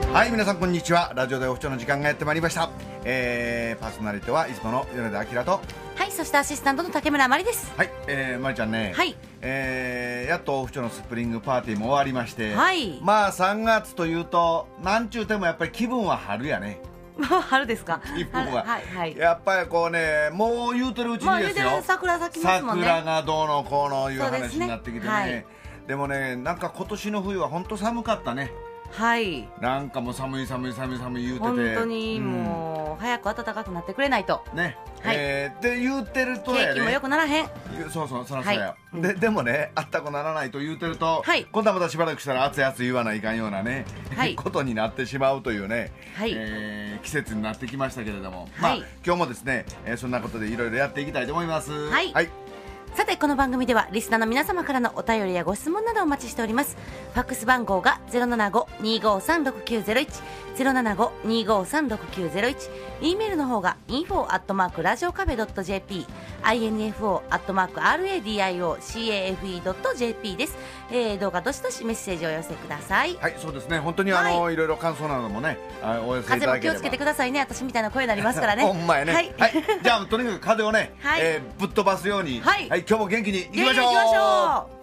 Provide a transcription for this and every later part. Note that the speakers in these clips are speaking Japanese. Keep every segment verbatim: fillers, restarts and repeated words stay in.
はい、皆さんこんにちは。ラジオでオフショーの時間がやってまいりました。えー、パーソナリティはいつもの米田明と、 はい、そしてアシスタントの竹村まりです。 はい、えー、まりちゃんね、 はい、 えー、やっとオフショーのスプリングパーティーも終わりまして、 はい、 まあさんがつというとなんちゅうてもやっぱり気分は春やね。 春ですか。 気分は、 はいはい、 やっぱりこうね、もう言うてるうちにですよ、 まあ、言うてる桜咲きますもんね。 桜がどうのこうのいう話になってきてね、 はい、 でもね、なんか今年の冬は本当寒かったね。 はい、 なんかもう寒い寒い寒い寒い言うてて、 本当にもう、うん、早く暖かくなってくれないとね、 はい、 えー、って言うてるとやね、 景気もよくならへん。 そうそう、そらそうや、 はい、 で, でもね、あったくならないと言うてると、 はい、 今度はまたしばらくしたら熱い熱い言わないかんようなね、はい、ことになってしまうというね、はい、えー、季節になってきましたけれども、はい、まあ、今日もですね、えー、そんなことでいろいろやっていきたいと思います。 はい、はい、さてこの番組ではリスナーの皆様からのお便りやご質問などをお待ちしております。ファックス番号が ゼロななご にーごーさんろくきゅうゼロいち ゼロななご にーごーさんろくきゅうゼロいち、 E メールの方が インフォ アットマーク ラジオカフェ ドット ジェーピー インフォ アットマーク アールエーディーアイオーカフェ ドット ジェーピー です、えー、どうかどしどしメッセージをお寄せください。 はい、そうですね、本当にあの、はい、いろいろ感想などもね、お寄せいただければ。 風も気をつけてくださいね、私みたいな声になりますからね。 ほんまやね、はいはい、じゃあとにかく風をね、はい、えー、ぶっ飛ばすように、はいはい、今日も元気にいきましょう。 行きましょう。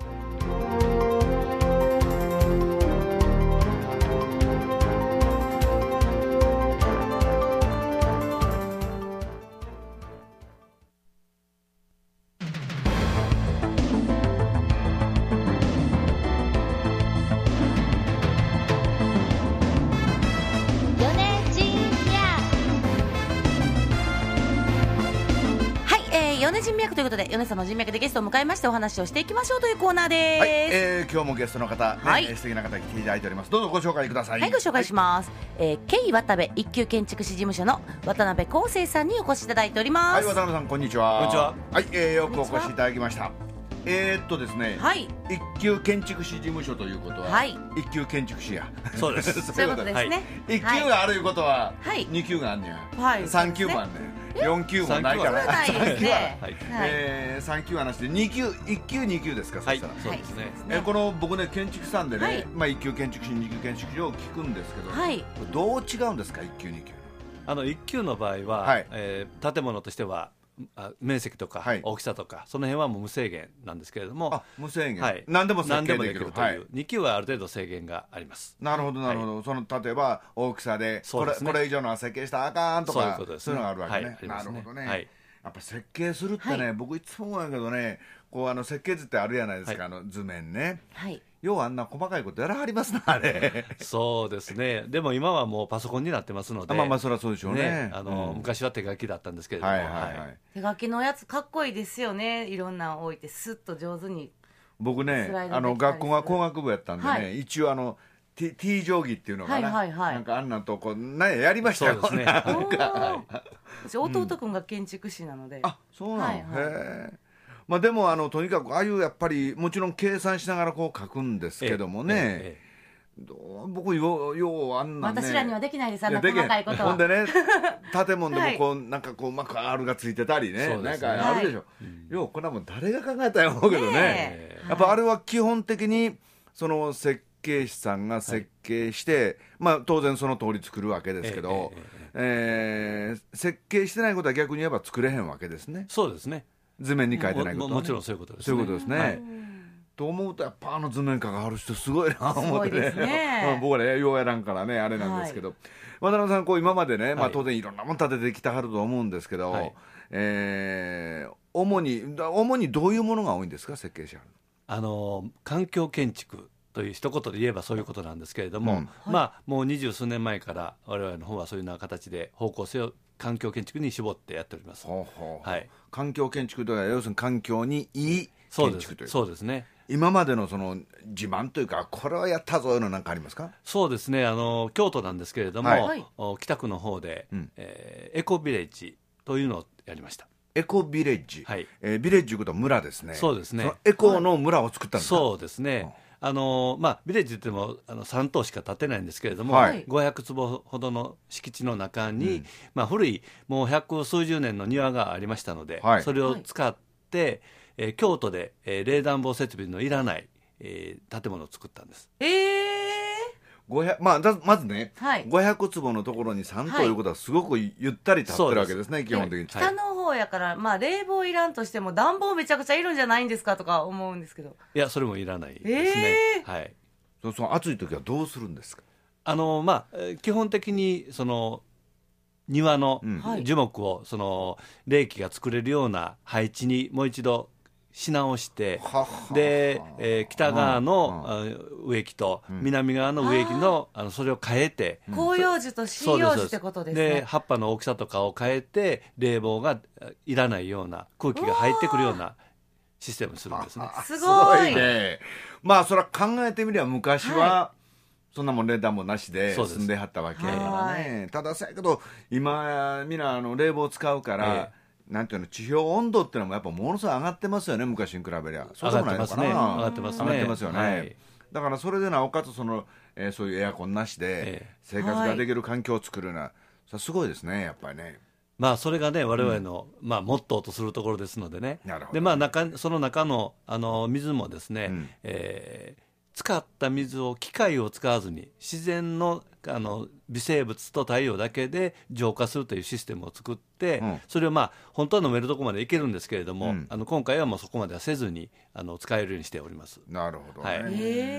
米人脈ということで、米さんの人脈でゲストを迎えましてお話をしていきましょうというコーナーです。 はい、えー、今日もゲストの方、ね、はい、素敵な方に来ていただいております。どうぞご紹介ください。 はい、ご紹介します。はい、えー、ケイ渡部一級建築士事務所の渡辺康生さんにお越しいただいております。 はい、渡辺さんこんにちは。 こんにちは。 はい、えー、よくお越しいただきました。えー、っとですね、はい、一級建築士事務所ということは、はい、一級建築士や。 そうです。 そういうことですね。 一級があるいうことは、はい、二級があんねや。はい、三級もあんねん。よん級もないから。 さん級はないですね。 えー、さん級はなしでに級、いっ級に級ですか。 はい、 そしたら。 そうですね。 えー、この僕ね、建築士さんでね、はい、まあいっ級建築士、に級建築士を聞くんですけど、はい、どう違うんですか、いっ級に級。 あのいっ級の場合は、はい、えー、建物としては面積とか大きさとか、はい、その辺はもう無制限なんですけれども、 あ、無制限、 はい、 何でも設計できるという、はい、に級はある程度制限があります。 なるほどなるほど、はい、その例えば大きさでこれ、これ以上の設計したらあかんとか、そういうことですね、そういうのがあるわけね、はい、なるほどね、はい、やっぱ設計するってね、はい、僕いつも思うんやけどね、こうあの設計図ってあるじゃないですか、はい、あの図面ね、はい、要はあんな細かいことやらはりますな、あれ。 そうですね。でも今はもうパソコンになってますので、 まあまあそりゃそうでしょうね。 ね、あの、うん、昔は手書きだったんですけれども、はいはいはい、 手書きのやつかっこいいですよね。いろんな置いてスッと上手に。 僕ね、あの学校が工学部やったんでね、はい、一応あの T, T 定規っていうのかな、はいはいはい、なんかあんなとこなんややりましたよ。そうですね。なんか私弟君が建築士なので、うん、 あ、そうなの、はいはい、へえ。まあ、でもあのとにかくああいうやっぱりもちろん計算しながらこう書くんですけどもね、ええええ、どう僕よようあんなね、 私らにはできないです、あんな細かいことは。 ほんでね、建物でもこう、はい、なんかこううまく R がついてたり ね, ねなんかあるでしょ、はい、ようこんなもん誰が考えたんや思うけどね、ね、やっぱあれは基本的にその設計士さんが設計して、はい、まあ当然その通り作るわけですけど、えええー、設計してないことは逆に言えば作れへんわけですね。 そうですね。 図面に書いてないことは、ね、 も, もちろんそういうことですね。 そういうことですね、はい、と思うとやっぱあの図面書がある人すごいなと思って ね, ね僕はねようやらんからねあれなんですけど、はい、渡辺さんこう今までね、まあ、当然いろんなもん立ててきたはると思うんですけど、はい、えー、主に主にどういうものが多いんですか、設計者。 あの環境建築という一言で言えばそういうことなんですけれども、うん、まあもう二十数年前から我々の方はそういうような形で方向性を環境建築に絞ってやっております。ほうほう、はい、環境建築とは要するに環境にいい建築という。 そうです、そうですね。 今までのその自慢というかこれはやったぞいうのなんかありますか。 そうですね、あの京都なんですけれども、はい、北区の方で、うん、えー、エコビレッジというのをやりました。 エコビレッジ、はい、えー、ビレッジということは村ですね。 そうですね。 そのエコの村を作ったんですか。 そうですね、うん、あのまあ、ビレッジといってもあのさん棟しか建てないんですけれども、はい、ごひゃくつぼほどの敷地の中に、うん、まあ、古いもう百数十年の庭がありましたので、はい、それを使って、えー、京都で、えー、冷暖房設備のいらない、えー、建物を作ったんです。 えー、 ごひゃくまあ、だまずね、 はい、 ごひゃくつぼのところにさんということはすごくゆったり立ってるわけですね、 はい、 基本的に。 北の方やから、まあ、冷房いらんとしても暖房めちゃくちゃいるんじゃないんですかとか思うんですけど。 いや、それもいらないですね、 えー、 はい、 そその暑い時はどうするんですか？ あの、まあ、基本的にその庭の樹木をその冷気が作れるような配置にもう一度し直して、で、えー、北側の植木と南側の植木の、あのそれを変えて、 広葉樹と針葉樹ってことですね。 で葉っぱの大きさとかを変えて冷房がいらないような空気が入ってくるようなシステムにするんですね。 すごいね。まあそれは考えてみれば昔は、はい、そんなもん冷暖もなしで住んではったわけやからね。たださやけど今みんなあの冷房使うから、ええ、なんていうの、地表温度っていうのもやっぱものすごい上がってますよね、昔に比べりゃ。そうでもないのかな。 上がってますね。 上がってますよね。はい、だからそれでなおかつその、えー、そういうエアコンなしで生活ができる環境を作るのは、はい、それすごいですね、やっぱりね。 まあそれがね我々の、うん、まあモットーとするところですのでね。 なるほどね。 でまあ中その中のあの水もですね、うん、えー使った水を機械を使わずに自然の、あの微生物と太陽だけで浄化するというシステムを作って、うん、それをまあ本当は飲めるところまでいけるんですけれども、うん、あの今回はもうそこまではせずにあの使えるようにしております。 なるほどね、はい、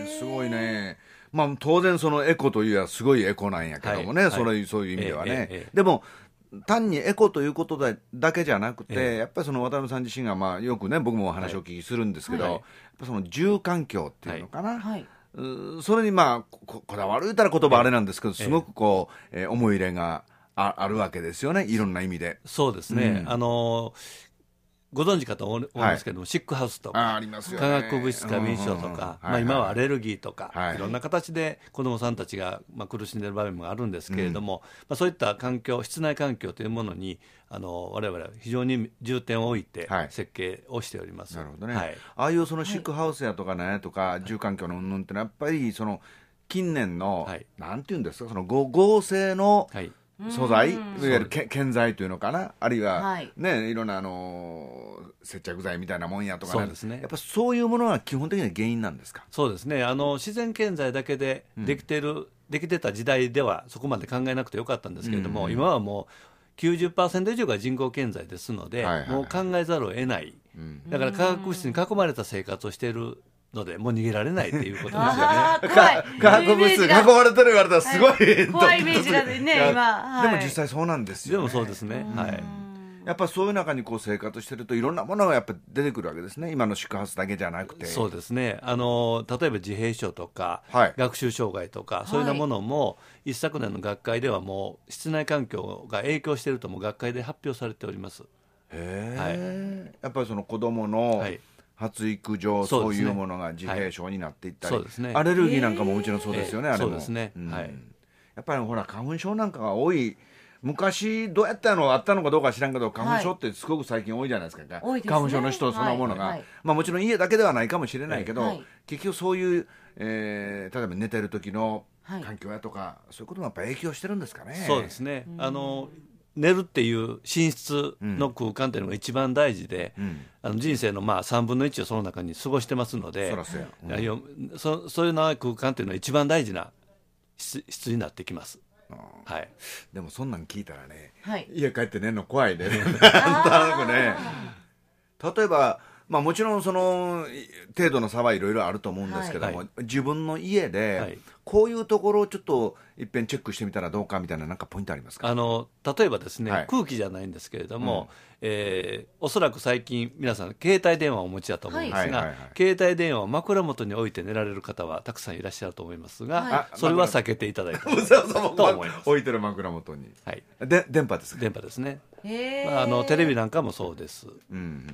すごいね。まあ当然そのエコというのはすごいエコなんやけどもね、はい、それ、そういう意味ではね、えーえーえー、でも単にエコということだけじゃなくて、えー、やっぱりその渡辺さん自身が、まあ、よくね僕もお話をお聞きするんですけど、はい、やっぱその住環境っていうのかな、はい、うそれにまあ こ, こだわる言ったら言葉あれなんですけど、すごくこう、えー、思い入れが あ, あるわけですよね、いろんな意味で。 そうですね、うん、あのーご存知かと思うんですけども、はい、シックハウスとか、 ありますよね、 化学物質過敏症とか、まあ、今はアレルギーとか、はいはい、いろんな形で子どもさんたちが、まあ、苦しんでいる場面もあるんですけれども、うん、まあ、そういった環境、室内環境というものにあの我々は非常に重点を置いて設計をしております。 はい、なるほどね、はい、ああいうそのシックハウスやとかねとか、はい、住環境の云々ってのはやっぱりその近年の、はい、なんていうんですか、その合成の、はい、素材、いわゆる建材というのかな、あるいは、はい、ね、いろんなあの接着剤みたいなもんやとか、ね、 そうですね、 やっぱそういうものが基本的には原因なんですか？ そうですね、あの自然建材だけでできてる、うん、できてた時代ではそこまで考えなくてよかったんですけれども、うんうん、今はもう きゅうじゅっパーセント 以上が人工建材ですので、はいはいはい、もう考えざるを得ない、うん、だから化学物質に囲まれた生活をしているのでもう逃げられないっていうことですよね。 化学物質に囲まれてる言われたらすごい、はい、 怖いイメージがね今、はい、 でも実際そうなんですよね。 でもそうですね、はい、 やっぱそういう中にこう生活してるといろんなものがやっぱ出てくるわけですね、今の宿泊だけじゃなくて。 そうですね、あの例えば自閉症とか、はい、学習障害とかそういうようなものも、はい、一昨年の学会ではもう室内環境が影響しているとも学会で発表されております。 へー、はい、やっぱりその子どもの、はい、発育上そういうものが自閉症になっていったり、そうですね、アレルギーなんかももちろんそうですよね、あれも。 そうですね、うん、はい、 やっぱりほら花粉症なんかが多い。昔どうやったのあったのかどうか知らんけど、花粉症ってすごく最近多いじゃないですか、はい、花粉症の人そのものが、はいはい、まあ、もちろん家だけではないかもしれないけど、はい、結局そういう、えー、例えば寝てる時の環境やとか、はい、そういうこともやっぱ影響してるんですかね。 そうですね、あの寝るっていう寝室の空間っていうのが一番大事で、うん、あの人生のまあさんぶんのいちをその中に過ごしてますので、 そ, う、うん、そ, そういうな空間っていうのは一番大事な質, 質になってきます。はい、 でもそんなん聞いたらね、 はい、 家帰って寝るの怖いねなんとなくね。例えば、まあ、もちろんその程度の差はいろいろあると思うんですけども、はい、自分の家で、はい、こういうところをちょっと一遍チェックしてみたらどうかみたいな、なんかポイントありますか？ あの例えばですね、はい、空気じゃないんですけれども、うん、えー、おそらく最近皆さん携帯電話をお持ちだと思うんですが、はいはいはいはい、携帯電話を枕元に置いて寝られる方はたくさんいらっしゃると思いますが、はい、それは避けていただいたと思います。 置いてる枕元に、はい、で電波ですか？ 電波ですね、まあ、あのテレビなんかもそうです、うんうん、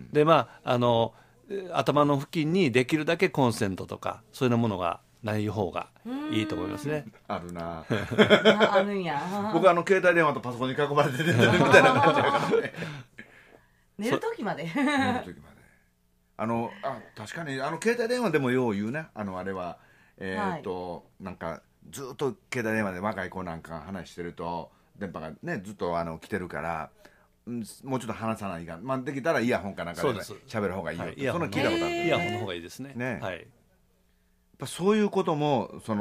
でまああの頭の付近にできるだけコンセントとかそういうようなものがない方がいいと思いますね。 あるなあるんや。 僕はあの携帯電話とパソコンに囲まれて寝てるみたいな感じだからね寝る時まで寝る時まであのあ確かにあの携帯電話でもよう言うね、あのあれはえー、っと、はい、なんかずっと携帯電話で若い子なんか話してると電波がねずっとあの来てるからもうちょっと話さないが、まあ、できたらイヤホンかなんかで喋る方がいいよ、はい、その聞いたことある、 イヤホンの方がいいですね、 ね、 はい、 やっぱそういうこともその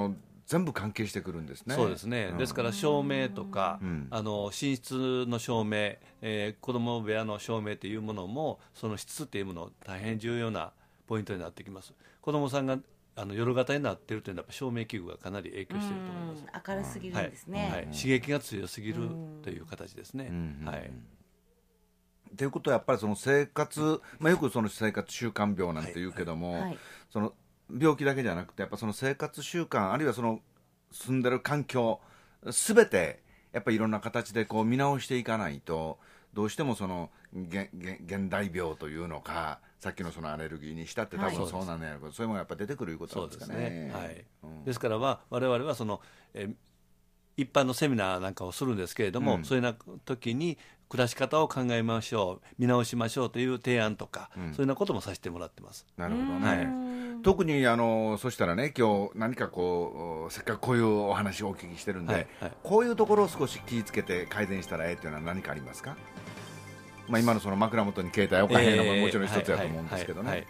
全部関係してくるんですね。 そうですね、うん、ですから照明とか、 うん、 あの寝室の照明、えー、子供部屋の照明というものもその質というもの大変重要なポイントになってきます。子供さんがあの夜型になっているというのはやっぱ照明器具がかなり影響していると思います。 明るすぎるんですね、 はいはい、刺激が強すぎるという形ですね、はい。 ということはやっぱりその生活、まあ、よくその生活習慣病なんて言うけども、はいはい、その病気だけじゃなくてやっぱその生活習慣あるいはその住んでる環境すべてやっぱりいろんな形でこう見直していかないとどうしてもその現代病というのかさっきのそのアレルギーにしたって多分そうなんやろうけど、はい、そういうものがやっぱ出てくるいうことなんですかね。 そうですね、はいうん、ですからは我々はその、え一般のセミナーなんかをするんですけれども、うん、そういうような時に暮らし方を考えましょう見直しましょうという提案とか、うん、そういうようなこともさせてもらってます。 なるほどね、はい、特にあのそしたらね今日何かこうせっかくこういうお話をお聞きしてるんで、はいはい、こういうところを少し気をつけて改善したらええというのは何かありますか？まあ、今のその枕元に携帯を置かへんのももちろん一つやと思うんですけどね。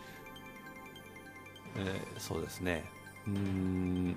そうですね、うーん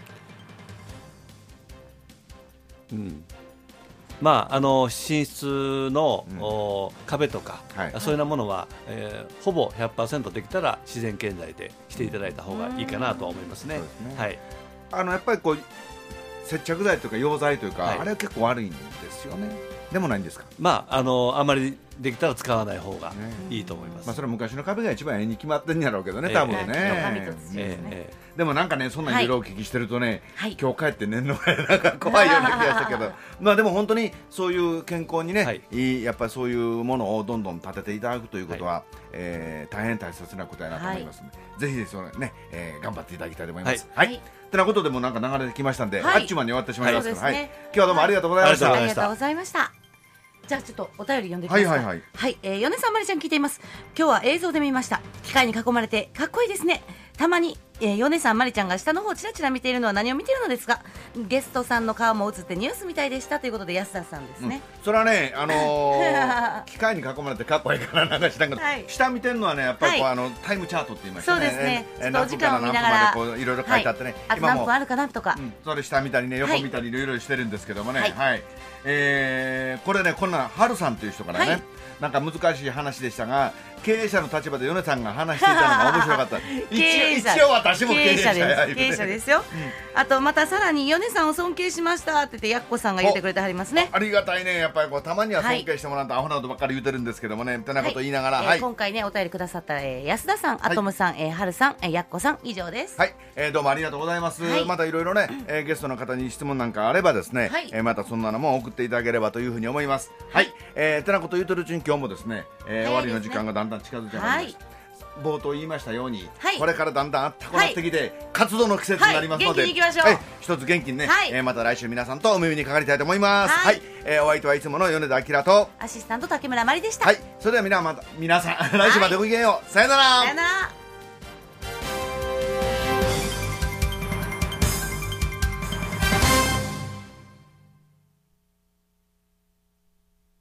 うん、まああの寝室の、うん、壁とか、はい、そういうようなものは、えー、ほぼ ひゃくパーセント できたら自然建材でしていただいた方がいいかなと思いますね。そうですね、はい、 あのやっぱりこう接着剤というか溶剤というか、はい、あれは結構悪いんですよね。でもないんですか？ まああのあまりできたら使わない方がいいと思います、 ねまあ、それは昔の壁が一番絵に決まってんやろうけどね、多分ね、えーえー、でもなんかねそんな色をお聞きしてるとね、はい、今日帰って寝るのがなんか怖いような気がしたけどまあでも本当にそういう健康にね、はい、いいやっぱりそういうものをどんどん立てていただくということは、はいえー、大変大切なことやなと思いますので、はい、ぜひぜひその、ねえー、頑張っていただきたいと思います。はい、はいてなことでもなんか流れてきましたんで、はい、あっちゅう間に終わってしまいますから、はいねはい、今日はどうもありがとうございました。 ありがとうございました。じゃあちょっとお便り読んできますか。はいはいはい、はい、えー、米さんまりちゃん聞いています。今日は映像で見ました。機械に囲まれてかっこいいですね。たまに、えー、米さんまりちゃんが下の方をちらちら見ているのは何を見ているのですか？ゲストさんの顔も映ってニュースみたいでしたということで安田さんですね、 うん、それはね、あのー、機械に囲まれてかっこいいからなんか知らんけど、はい、下見てるのはねやっぱりこう、はい、あのタイムチャートって言いましたね。 そうですね、えー、ちょっとお時間を見ながらいろいろ書いてあってね、 はい、あと何分あるかなとか、 うん、それ下見たりね横見たりいろいろしてるんですけどもね、はいはいえー、これねこんな春さんという人からね、はい、なんか難しい話でしたが経営者の立場で米さんが話していたのが面白かった一, 一応私も経営者や経営者ですよ、うん、あとまたさらに米さんを尊敬しましたって言ってやっこさんが言ってくれてはりますね。 あ, ありがたいね。やっぱりこうたまには尊敬してもらうと、はい、アホなことばっかり言ってるんですけどもねってなこと言いながら、はいはいえー、今回ねお便りくださった、えー、安田さん、アトムさん、はいえー、春さん、えー、やっこさん以上です。 はい、えー、どうもありがとうございます、はい、またいろいろね、えー、ゲストの方に質問なんかあればですね、はいえー、またそんなのも送っていただければというふうに思います。はい、はいえー、てなこと言うてるうちに今日もですね、えー、終わりの時間がだんだん近づいてまいりました、はい冒頭言いましたように、はい、これからだんだんあったかくなってきて、はい、活動の季節になりますので、 はい、元気にいきましょう、はい、 一つ元気にね、はいえー、また来週皆さんとお耳にかかりたいと思います。はい、はいえー、お相手はいつもの米田明とアシスタント竹村真理でした。 はい、それでは皆、ま、皆さん来週までごきげんよう、はい、さよなら。 さよなら。